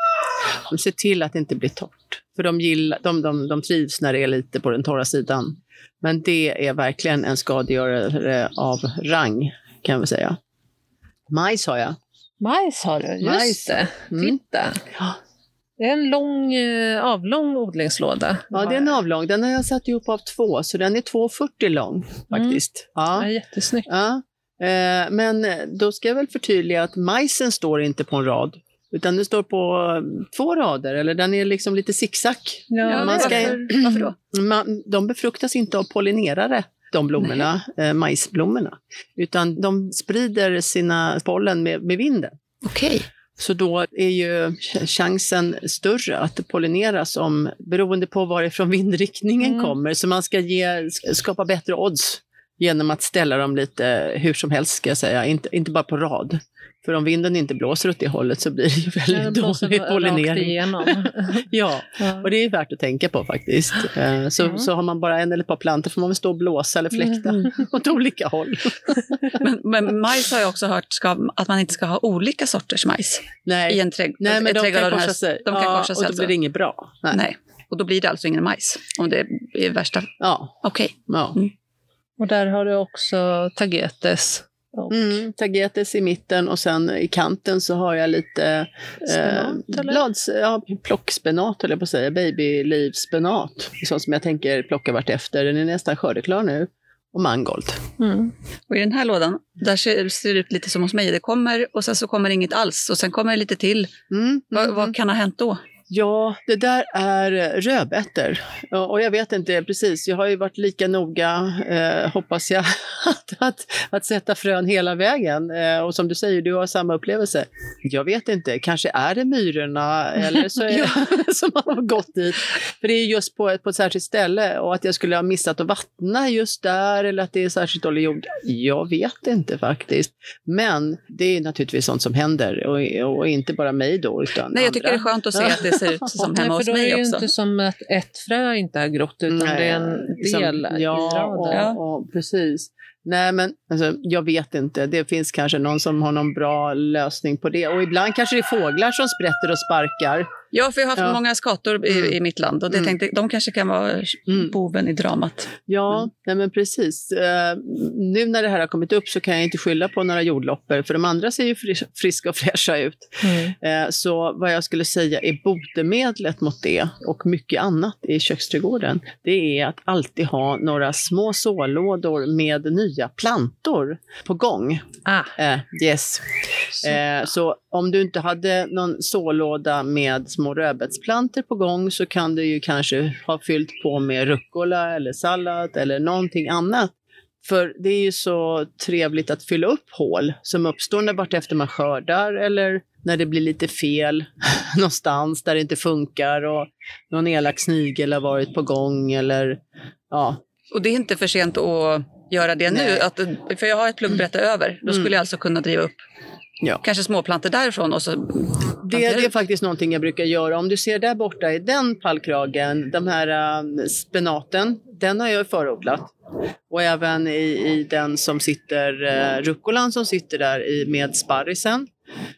de ser till att det inte blir torrt. För de, gillar, de, de, de trivs när det är lite på den torra sidan. Men det är verkligen en skadegörare av rang, kan vi säga. Majs har jag. Majs har du, just Majs. det. Mm. Titta. Det är en lång, avlång odlingslåda. Ja, det är en avlång. Den har jag satt ihop av två, så den är två fyrtio lång faktiskt. Mm. Ja. Det är jättesnyggt. Ja. Eh, men då ska jag väl förtydliga att majsen står inte på en rad. Utan det står på två rader, eller den är liksom lite zigzag. Ja, man ska, varför, varför då? Man, de befruktas inte av pollinerare. de blommorna, eh, majsblommorna. Utan de sprider sina pollen med, med vinden. Okej. Okay. Så då är ju chansen större att det pollineras om, beroende på varifrån vindriktningen mm. kommer. Så man ska ge, skapa bättre odds genom att ställa dem lite hur som helst, ska jag säga. Inte, inte bara på rad. För om vinden inte blåser åt det hållet så blir det ju väldigt ja, dålig pollinering. ja, ja, och det är värt att tänka på faktiskt. Så, ja. så har man bara en eller ett par plantor får man väl stå och blåsa eller fläkta mm. åt olika håll. men, men majs har jag också hört ska, att man inte ska ha olika sorters majs. Nej, i en trädg- Nej men de kan korsa sig. De kan ja, korsa sig och då alltså. blir det inget bra. Nej. Nej, och då blir det alltså ingen majs om det är värsta. Ja. Okej. Okay. Ja. Mm. Och där har du också tagetes. Och... Mm, tagetes i mitten och sen i kanten så har jag lite eh, blads, ja, plockspenat eller på att säga, babylivspenat. Sånt som jag tänker plocka vart efter. Den är nästan skördeklar nu. Och mangold. Mm. Och i den här lådan, där ser, ser det ut lite som hos mig. Det kommer och sen så kommer det inget alls och sen kommer det lite till. Mm, mm, vad, vad kan ha hänt då? Ja, det där är rödbetor. Och jag vet inte precis, jag har ju varit lika noga, eh, hoppas jag, att, att, att sätta frön hela vägen. Eh, och som du säger, du har samma upplevelse. Jag vet inte, kanske är det myrorna eller så är det som har gått dit. För det är just på ett, på ett särskilt ställe och att jag skulle ha missat att vattna just där eller att det är särskilt dålig jord. Jag vet inte faktiskt. Men det är naturligtvis sånt som händer och, och inte bara mig då utan Nej, jag andra. tycker det är skönt att se att det ser ut som hemma Nej, hos mig också. för då är det ju inte som att ett frö inte har grott utan Nej, det är en del som, i ja, raden. Ja, och, precis. Nej men alltså, jag vet inte, det finns kanske någon som har någon bra lösning på det och ibland kanske det är fåglar som sprätter och sparkar. Ja, för jag har haft ja. många skator i, mm. i mitt land och det mm. tänkte, de kanske kan vara mm. boven i dramat. Ja, mm. nej men precis. Uh, nu när det här har kommit upp så kan jag inte skylla på några jordloppor för de andra ser ju fris- friska och fräscha ut. Mm. Uh, så vad jag skulle säga är botemedlet mot det och mycket annat i köksträdgården, det är att alltid ha några små sålådor med nya plantor på gång. Ah. Uh, yes. Så. Uh, så om du inte hade någon sålåda med små rödbetsplantor på gång så kan du ju kanske ha fyllt på med rucola eller sallad eller någonting annat. För det är ju så trevligt att fylla upp hål som uppstår när vart efter man skördar eller när det blir lite fel någonstans där det inte funkar och någon elak snigel har varit på gång eller ja. Och det är inte för sent att göra det Nej. nu, att, för jag har ett pluggbrätte mm. över, då skulle mm. jag alltså kunna driva upp Ja. kanske småplantor därifrån och så det, det är faktiskt någonting jag brukar göra. Om du ser där borta i den pallkragen, de här uh, spenaten, den har jag förodlat. Och även i, i den som sitter, uh, rucolan som sitter där i, med sparrisen.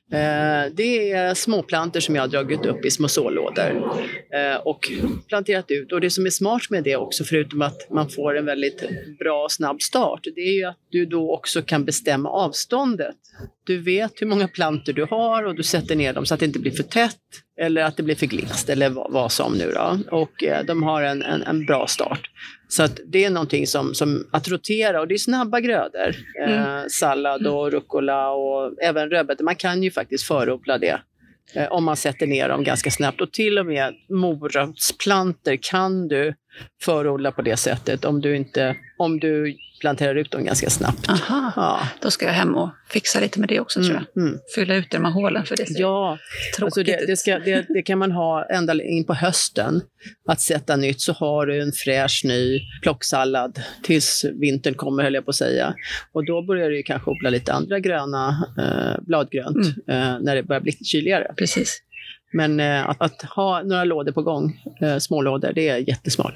Uh, det är småplantor som jag har dragit upp i små sålådor uh, och planterat ut. Och det som är smart med det också, förutom att man får en väldigt bra och snabb start, det är ju att du då också kan bestämma avståndet. Du vet hur många plantor du har och du sätter ner dem så att det inte blir för tätt eller att det blir för glest eller vad, vad som nu då. Och eh, de har en, en, en bra start. Så att det är någonting som, som att rotera och det är snabba grödor. Mm. Eh, sallad och rucola och även rödbetor. Man kan ju faktiskt förodla det eh, om man sätter ner dem ganska snabbt. Och till och med morotsplantor kan du förodla på det sättet om du inte, om du planterar ut dem ganska snabbt. Aha, ja. Då ska jag hem och fixa lite med det också mm, tror jag. Mm. Fylla ut de här hålen för det ser ja, tråkigt alltså det, ut. Det, ska, det, det kan man ha ända in på hösten. Att sätta nytt så har du en fräsch ny plocksallad tills vintern kommer höll jag på att säga. Och då börjar du ju kanske odla lite andra gröna eh, bladgrönt mm. eh, när det börjar bli lite kyligare. Precis. Men eh, att, att ha några lådor på gång, eh, små lådor, det är jättesmart.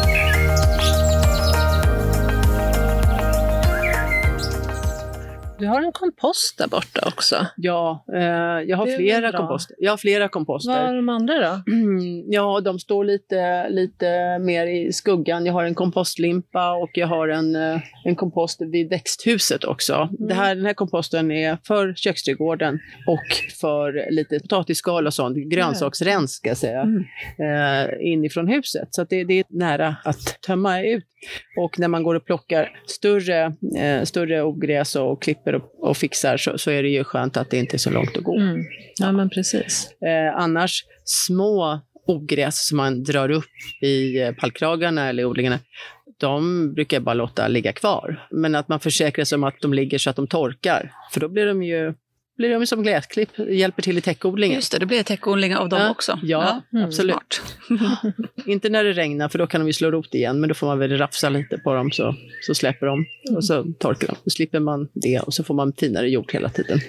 Du har en kompost där borta också. Ja, eh, jag har flera komposter. Jag har flera komposter. Vad är de andra då? Mm, ja, de står lite, lite mer i skuggan. Jag har en kompostlimpa och jag har en, en kompost vid växthuset också. Mm. Det här, den här komposten är för köksträdgården och för lite potatisskal och sånt. Grönsaksrens ska jag säga. Mm. Eh, inifrån huset. Så att det, det är nära att tömma ut. Och när man går och plockar större, eh, större ogräs och klipper och, och fixar så, så är det ju skönt att det inte är så långt att gå. Mm. Ja, men precis. Eh, annars små ogräs som man drar upp i eh, pallkragarna eller odlingarna, de brukar jag bara låta ligga kvar. Men att man försäkrar sig om att de ligger så att de torkar. För då blir de ju blir de som gräsklipp, hjälper till i täckodlingen. Just det, det blir täckodlingar av dem ja, också. Ja, ja. Absolut. Inte när det regnar, för då kan de ju slå rot igen. Men då får man väl rafsa lite på dem, så, så släpper de. Och så torkar de. Då slipper man det och så får man finare jord hela tiden.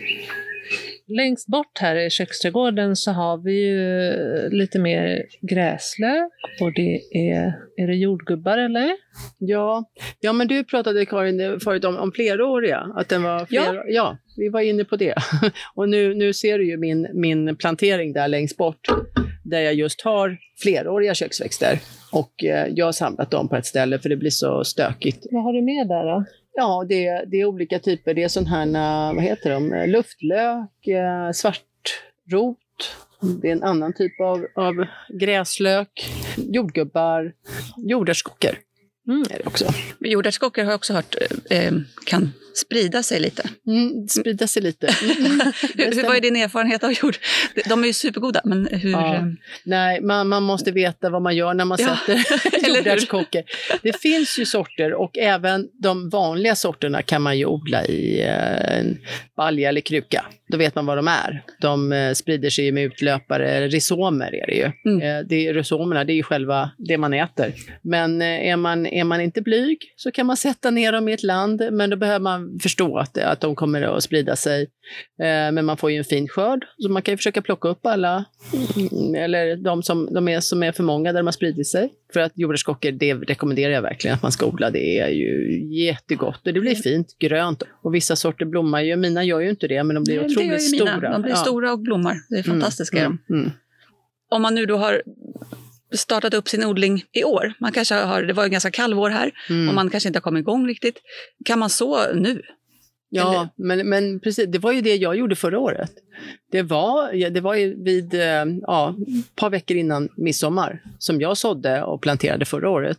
Längst bort här i köksträdgården så har vi ju lite mer gräslök. Och det är, är det jordgubbar eller? Ja, ja men du pratade Karin förut om, om fleråriga. Att den var flera, ja. ja, vi var inne på det. Och nu, nu ser du ju min, min plantering där längst bort. Där jag just har fleråriga köksväxter. Och eh, jag har samlat dem på ett ställe för det blir så stökigt. Vad har du med där då? Ja, det, det är olika typer. Det är sån här, vad heter de? Luftlök, eh, svartrot. Det är en annan typ av, av gräslök. Jordgubbar, jordärtskockor. Mm. Är det också. Men jordärtskockor har jag också hört eh, kan sprida sig lite. Mm, sprida sig lite. Mm. hur, vad är din erfarenhet av jord? De är ju supergoda, men hur... Ja. Nej, man, man måste veta vad man gör när man ja. sätter jordärtskockor. Det finns ju sorter, och även de vanliga sorterna kan man ju odla i eh, en balja eller kruka. Då vet man vad de är. De eh, sprider sig med utlöpare, rhizomer är det ju. Mm. Eh, det är, rhizomerna, det är ju själva det man äter. Men eh, är, man, är man inte blyg så kan man sätta ner dem i ett land, men då behöver man förstå att, att de kommer att sprida sig. Eh, men man får ju en fin skörd, så man kan ju försöka plocka upp alla, mm, eller de som, de är, som är för många där de har spridit sig. För att jordärtskockor, det rekommenderar jag verkligen att man ska odla. Det är ju jättegott och det blir fint, grönt. Och vissa sorter blommar ju, mina gör ju inte det, men de blir Nej, otroligt stora. De blir ja. stora och blommar, det är fantastiska. Mm, mm, mm. Om man nu då har startat upp sin odling i år, man kanske har, det var ju ganska kallvår här, mm. och man kanske inte har kommit igång riktigt. Kan man så nu? Ja, men, men precis, det var ju det jag gjorde förra året. Det var, det var ju vid ja, ett par veckor innan midsommar som jag sådde och planterade förra året.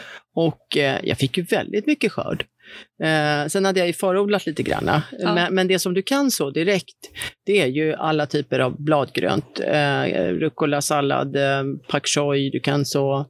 Och eh, jag fick ju väldigt mycket skörd. Eh, sen hade jag ju förodlat lite grann. Ja. Men, men det som du kan så direkt, det är ju alla typer av bladgrönt. Eh, rucola, sallad, eh, pak choi, du kan så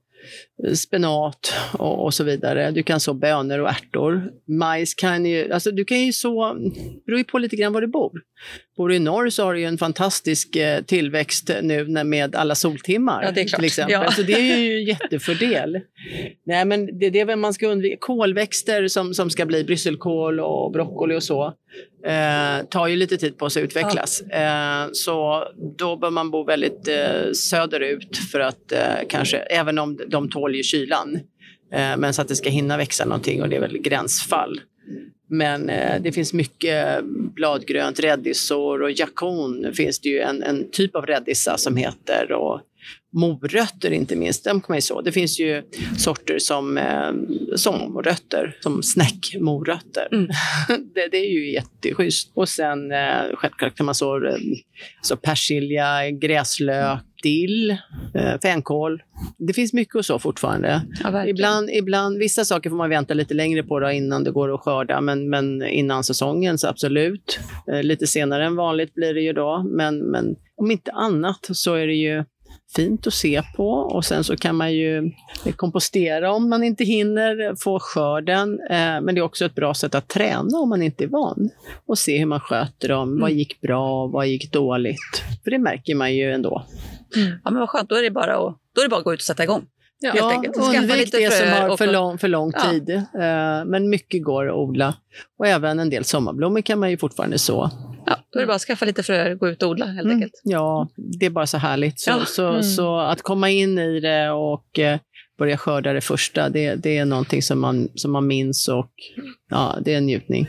spenat och, och så vidare. Du kan så bönor och ärtor. Majs kan ju, alltså du kan ju så, beror ju på lite grann var du bor. Bor du i norr så har du ju en fantastisk eh, tillväxt nu när, med alla soltimmar. Ja, det är klart. Till exempel. Ja. Så det är ju jättefördel. Nej, men det, det är väl man ska undvika. Kolväxter som, som ska bli brysselkål och broccoli och så eh, tar ju lite tid på sig att utvecklas. Ja. Eh, så då bör man bo väldigt eh, söderut för att eh, kanske, även om de tål ju kylan, eh, men så att det ska hinna växa någonting, och det är väl gränsfall. Men eh, det finns mycket bladgrönt, rädisor och jakon finns det ju en, en typ av rädisa som heter, och morötter inte minst, de kan man ju så. Det finns ju sorter som eh, sommarrötter, som snäckmorötter. Mm. det, det är ju jätteschysst. Och sen eh, självklart kan man så, eh, så persilja, gräslök, dill, eh, fänkål. Det finns mycket och så fortfarande. Ja, ibland, ibland, vissa saker får man vänta lite längre på då innan det går att skörda, men, men innan säsongen så absolut. Eh, lite senare än vanligt blir det ju då, men, men om inte annat så är det ju fint att se på, och sen så kan man ju kompostera om man inte hinner få skörden, eh, men det är också ett bra sätt att träna om man inte är van, och se hur man sköter dem, mm. vad gick bra, vad gick dåligt, för det märker man ju ändå. Mm. Ja, men vad skönt, då är det bara att, då är det bara att gå ut och sätta igång. Ja, ja, undvik det som har för lång, för lång ja. tid, eh, men mycket går att odla, och även en del sommarblommor kan man ju fortfarande så. Ja, då är det bara att skaffa lite fröer och gå ut och odla helt mm. enkelt. Ja, det är bara så härligt. Så, ja. så, mm. så att komma in i det och eh, börja skörda det första, det, det är någonting som man, som man minns, och ja, det är en njutning.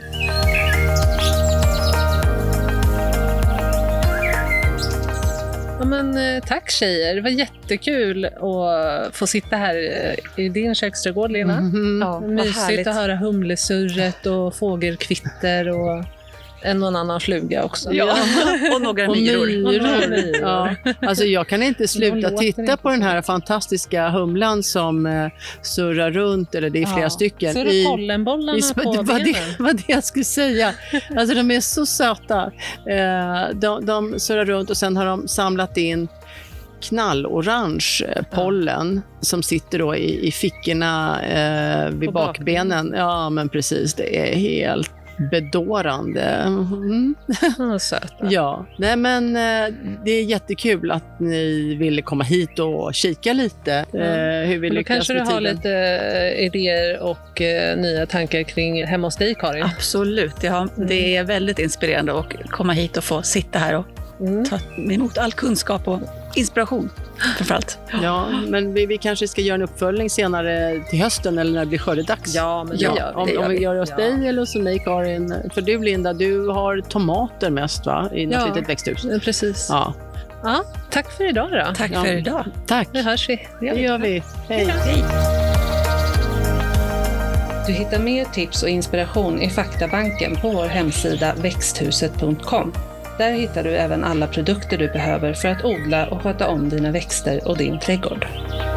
Ja, men, tack tjejer, det var jättekul att få sitta här i din köksträdgård, Lena. Mm-hmm. Ja, mysigt att höra humlesurret och fågelkvitter och en och annan fluga också. Ja, och några och myror. myror. Ja. Alltså jag kan inte sluta titta på den här fantastiska humlan som eh, surrar runt, eller det är flera ja. stycken. Så är det pollenbollarna i, på det var benen. Det var det jag skulle säga. Alltså de är så söta. Eh, de, de surrar runt, och sen har de samlat in knallorange pollen ja. som sitter då i, i fickorna eh, vid bakbenen. Ja, men precis. Det är helt bedårande. Mm. Ja, söt, ja, nej men det är jättekul att ni ville komma hit och kika lite ja. eh, hur vi lyckas. Då kanske du har tiden. lite idéer och eh, nya tankar kring hemma hos dig, Karin. Absolut, ja, det är väldigt inspirerande att komma hit och få sitta här och mm. ta emot all kunskap och inspiration framförallt. Ja, men vi, vi kanske ska göra en uppföljning senare till hösten eller när det blir skördedags. Ja, men det ja, gör vi. Om, det gör om vi vi. gör hos ja. dig eller hos mig, Karin. För du, Linda, du har tomater mest, va? I något ja. litet växthus. Ja, precis. Ja. Ja, tack för idag då. Tack ja. för idag. Tack. Nu hörs vi. Det gör vi. Hej. Hej. Du hittar mer tips och inspiration i Faktabanken på vår hemsida växthuset punkt com. Där hittar du även alla produkter du behöver för att odla och sköta om dina växter och din trädgård.